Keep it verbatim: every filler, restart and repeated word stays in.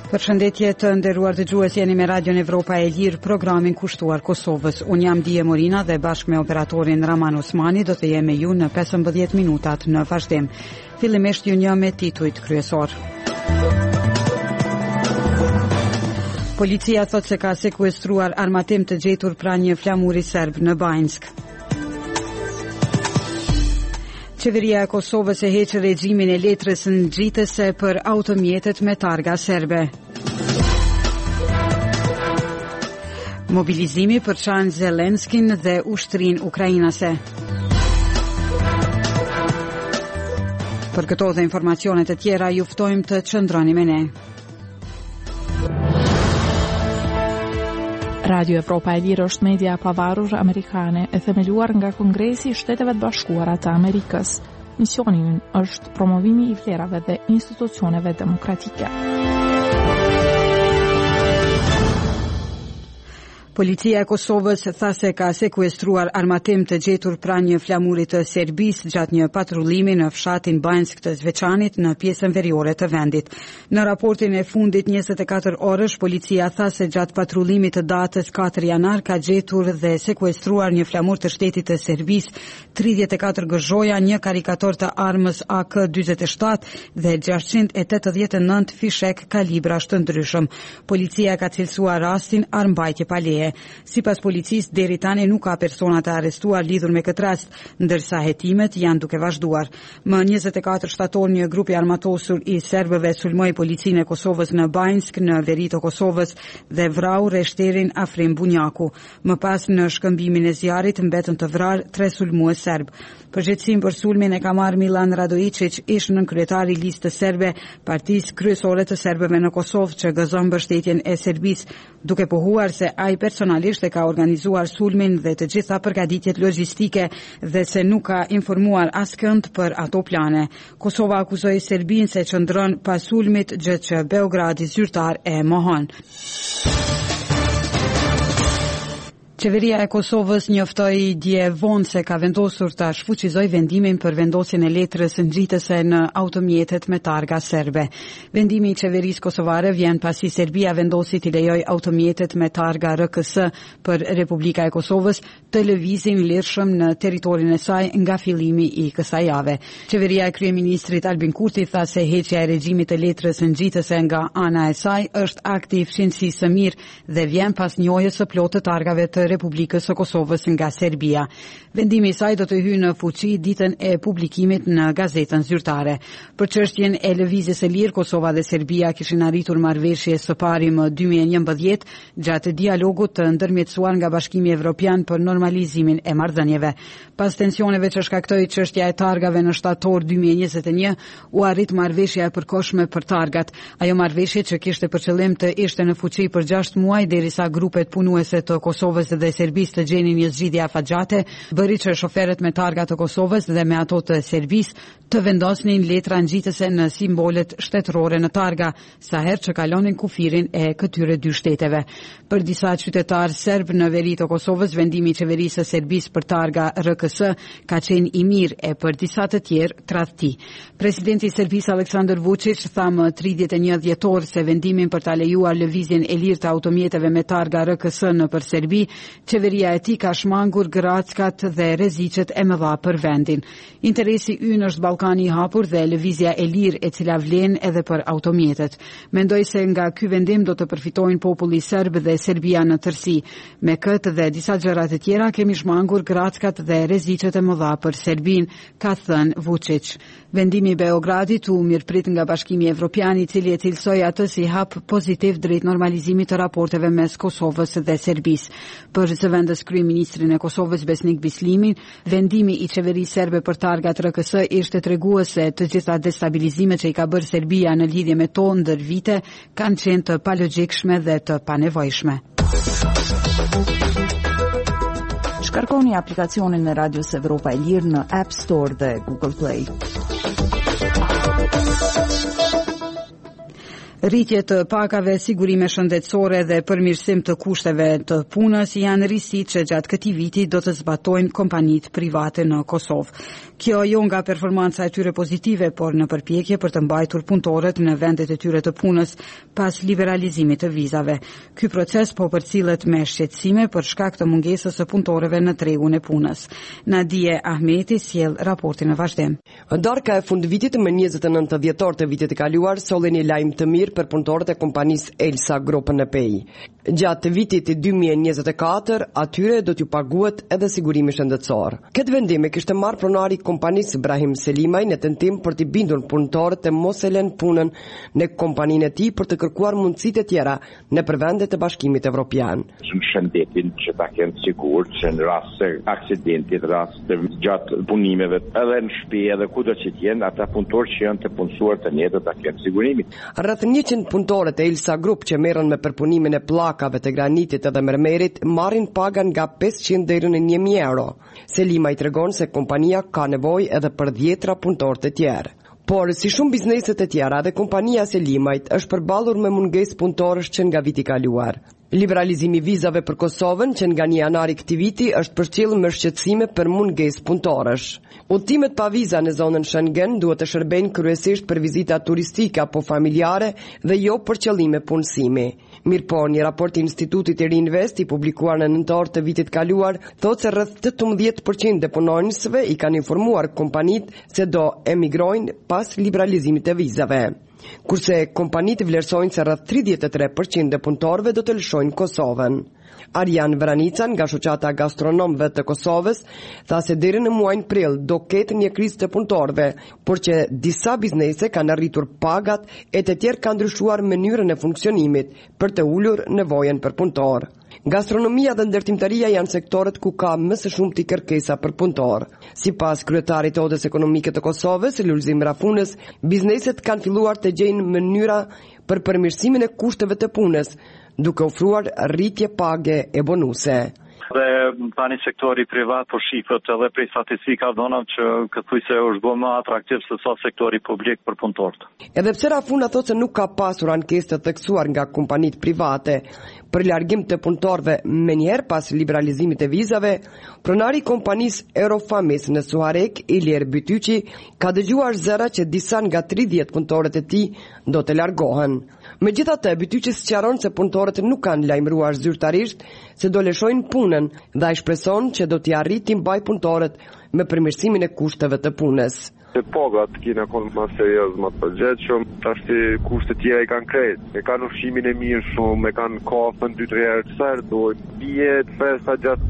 Përshëndetje të nderuar dëgjues, jeni me Radion Evropa e Lirë, programin kushtuar Kosovës. Unë jam Dije Morina dhe bashkë me operatorin Raman Osmani do të jem me ju në pesëmbëdhjetë minutat në vazhdim. Fillimisht ju një me titujt kryesor. Policia thot se ka sekuestruar armatim të gjetur pranë një flamuri serb në Banjsk. Qeveria e Kosovës e heq regjimin e letrës nxitëse për automjetet me targa serbe. Mobilizimi për çan Zelenskin dhe ushtrin ukrainase. Për këto dhe informacionet e tjera ju ftojmë të qëndroni me ne. Radio Evropa e Lirë është media pavarur amerikane e themeluar nga Kongresi i Shteteve të Bashkuara të Amerikës. Misioni i ynë është promovimi i vlerave dhe institucioneve demokratike. Policia e Kosovës tha se ka sekuestruar armatim të gjetur pranë një flamuri të Serbisë gjatë një patrullimi në fshatin Banjsk të Zveçanit në pjesën veriore të vendit. Në raportin e fundit njëzet e katër orësh, policia tha se gjatë patrullimit të datës katër janar ka gjetur dhe sekuestruar një flamur të shtetit të Serbisë, tridhjetë e katër gëzhoja, një karikator të armës A K dyzet e shtatë dhe gjashtëqind e tetëdhjetë e nëntë fishek kalibrash të ndryshëm. Policia ka cilësuar rastin armbajtje pa leje. Sipas policisë, deri tani nuk ka persona të arrestuar lidhur me këtë rast, ndërsa hetimet janë duke vazhduar. Më njëzet e katër shtator një grup i armatosur i serbëve sulmoi policinë e Kosovës në Banjsk, në veri të Kosovës dhe vrau rreshterin Afrim Bunjaku. Më pas në shkëmbimin e zjarrit mbetën të vrarë tre sulmues serb. Përgjegjësinë për sulmin e ka marrë Milan Radojičić, ish nënkryetari i listës serbe, partisë kryesore të serbëve në Kosovë që gëzon mbështetjen e Serbisë, duke pohuar se ai personalisht e ka organizuar sulmin dhe të gjitha përgatitjet logjistike dhe se nuk ka informuar askënd për ato plane. Kosova akuzoi Serbinë se qëndron pas sulmit, gjë që Beogradi zyrtar e mohon. Qeveria e Kosovës njoftoi dje vonë se ka vendosur ta shfuqizoj vendimin për vendosjen e letrës nxitëse në automjetet me targa serbe. Vendimi i qeverisë kosovare vjen pasi Serbia vendosi t'i lejoj automjetet me targa R K S për Republika e Kosovës të lëvizin lirshëm në territorin e saj nga fillimi i kësaj jave. Qeveria e kryeministrit Albin Kurti tha se heqja e regjimit të letrës nxitëse nga ana e saj është akti i fqinësisë së mirë dhe vjen pas njohjes së plotë të targave të Republikës së Kosovës nga Serbia. Vendimi i saj do të hyjë në fuqi ditën e publikimit në gazetën zyrtare. Për çështjen e lëvizjes së lirë, Kosova dhe Serbia kishin arritur marrëveshje së pari më dy mijë e njëmbëdhjetë gjatë dialogut të ndërmjetësuar nga Bashkimi Evropian për normalizimin e marrëdhënieve. Pas tensioneve që shkaktoi çështja e targave në shtator dy mijë e njëzet e një, u arrit marrëveshja e përkohshme për targat. Ajo marrëveshje që kishte për qëllim të ishte në fuqi për gjashtë muaj derisa grupet punuese të Kosovës dhe Serbisë të gjenin një zgjidhje afatgjate, bëri që shoferët me targa të Kosovës dhe me ato të Serbisë të vendosnin letra ngjitëse në simbolet shtetërore në targa, sa herë që kalonin kufirin e këtyre dy shteteve. Për disa qytetarë serb në veri të Kosovës, vendimi i qeverisë së Serbisë për targa R K S ka qenë i mirë e për disa të tjerë tradhti. Presidenti i Serbisë Aleksandar Vučić tha më tridhjetë e një dhjetor se vendimin për ta lejuar lëvizjen e lirë të automjeteve me targa R K S nëpër Serbi, qeveria e tij ka shmangur gracat dhe rreziqet e mëdha për vendin. Interesi ynë është Ballkani i hapur dhe lëvizja e lirë e cila vlen edhe për automjetet. Mendoj se nga ky vendim do të përfitojnë populli serb dhe Serbia në tërësi. Me këtë dhe disa gjëra të tjera kemi shmangur gracat dhe rreziqet e mëdha për Serbin, ka thënë Vučić. Vendimi i Beogradit u mirëprit nga Bashkimi Evropian, i cili e cilësoi atë si hap pozitiv drejt normalizimit të raporteve mes Kosovës dhe Serbisë. Për zëvendës kryeministrin e Kosovës Besnik Bislimin, vendimi i qeverisë serbe për targat R K S ishte treguese të gjitha destabilizimet që i ka bërë Serbia në lidhje me to ndër vite kanë qenë të palogjikshme dhe të panevojshme. Shkarkoni aplikacionin e Radios Evropa e Lirë në App Store dhe Google Play. Rritje të pakave, sigurime shëndetësore dhe përmirësim të kushteve të punës janë risitë që gjatë këtij viti do të zbatojnë kompanitë private në Kosovë. Kjo jo nga performanca e tyre pozitive, por në përpjekje për të mbajtur punëtorët në vendet e tyre të punës pas liberalizimit të vizave. Ky proces po përcillet me shqetësime për shkak të mungesës së punëtorëve në tregun e punës. Nadije Ahmeti sjell raportin në vazhdim. Darka e fundvitit më njëzet e nëntë dhjetor të vitit të kaluar solli një lajm të mirë për punëtorët e kompanisë Elsa Group në Pej. Gjatë vitit dy mijë e njëzet e katër, atyre do t'ju paguhet edhe sigurimi shëndetësor. Këtë vendim e kishte marrë pronari i kompanisë Ibrahim Selimaj në tentim për t'i bindur punëtorët të mos e lënë punën në kompaninë e tij për të kërkuar mundësitë e tjera nëpër vendet e Bashkimit Evropian. Shëndetin që ta kenë sigurt që në rast të aksidentit, rast të gjatë punimeve, edhe në shtëpi edhe kudo që t'jenë, ata punëtorë që janë të punësuar të ne do ta kenë sigurimin. Rreth njëqind punëtorët e Elsa Group që merren me përpunimin e pllakave të granitit edhe mermerit marrin pagan nga pesëqind deri në një mijë euro. Selima i tregon se kompania ka nevojë edhe për dhjetra punëtorë të tjerë. Por si shumë bizneset e tjera, dhe kompania Selimajt është përballur me mungesë punëtorësh që nga viti i kaluar. Liberalizimi i vizave për Kosovën që nga një janar i këtij viti është përcjellur me shqetësime për mungesë punëtorësh. Udhëtimet pa viza në zonën Schengen duhet të shërbejnë kryesisht për vizita turistike apo familjare dhe jo për qëllime punësimi. Mirëpo, një raport i Institutit Rinvest i publikuar në nëntor të vitit kaluar thotë se rreth tetëmbëdhjetë përqind e punonjësve i kanë informuar kompanitë se do emigrojnë pas liberalizimit të vizave. Kurse kompanitë vlerësojnë se rreth tridhjetë e tre përqind e punëtorëve do të lëshojnë Kosovën. Arjan Vranica nga shoqata gastronomëve të Kosovës tha se deri në muajin prill do ketë një krizë të punëtorëve, por që disa biznese kanë arritur pagat e të tjerë kanë ndryshuar mënyrën e funksionimit për të ulur nevojën për punëtor. Gastronomia dhe ndërtimtaria janë sektorët ku ka më së shumti kërkesa për punëtor. Sipas kryetarit të Odës Ekonomike të Kosovës, Lulzim Rafunës, bizneset kanë filluar të gjejnë mënyra për përmirësimin e kushteve të punës, duke ofruar rritje page e bonuse. Dhe tani sektori privat po shifët edhe prej statistika donat që këthuajse është bërë më atraktiv se sa sektori publik për punëtorët. Edhe pse Rafuna thotë se nuk ka pasur ankesë të theksuar nga kompanitë private për largim të punëtorëve menjëherë pas liberalizimit të vizave, pronari i kompanisë Eurofamis në Suharek, Ilir Bytyqi, ka dëgjuar zëra që disa nga tridhjetë punëtorët e tij do të largohen. Megjithatë, Bytyqi sqaron se punëtorët nuk kanë lajmëruar zyrtarisht se do lëshojnë punën dhe ai shpreson që do t'i arrijë mbaj punëtorët me përmirësimin e kushteve të punës. Se pagat kina konë më serios, më të përgjegjshëm, tashti kushtet tjera i kanë krejt. E kanë ushqimin e mirë shumë, e kanë kafën dy tre herë të sërë, dojnë bie, festa gjatë